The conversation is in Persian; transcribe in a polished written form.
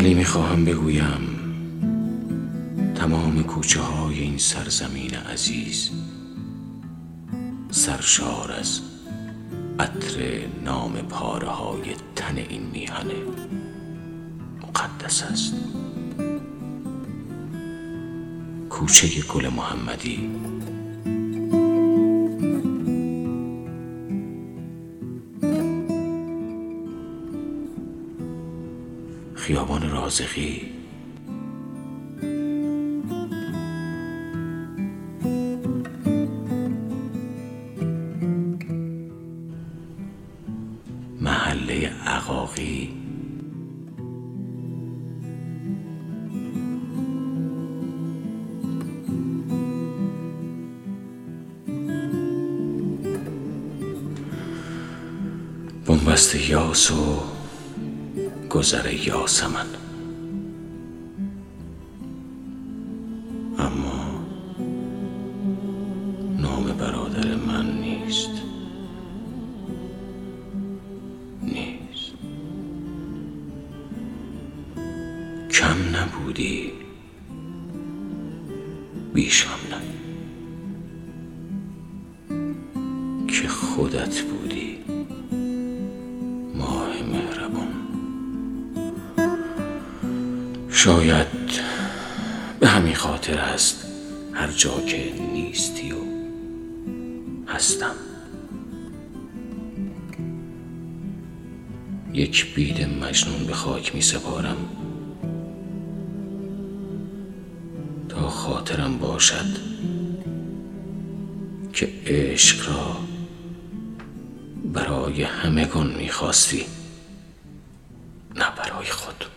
ولی میخواهم بگویم تمام کوچه های این سرزمین عزیز سرشار از عطر نام پاره های تن این میهن مقدس است. کوچه گل محمدی، خیابان رازقی، محله عقاقی، بنبست یاس و گذر یاسمن. اما نام برادر من نیست. کم نبودی، بیشم نه که خودت بودی ماه مهربان. شاید به همین خاطر است هر جا که نیستی و هستم. یک بید مجنون به خاک می سپارم تا خاطرم باشد که عشق را برای همگان می خواستی، نه برای خود.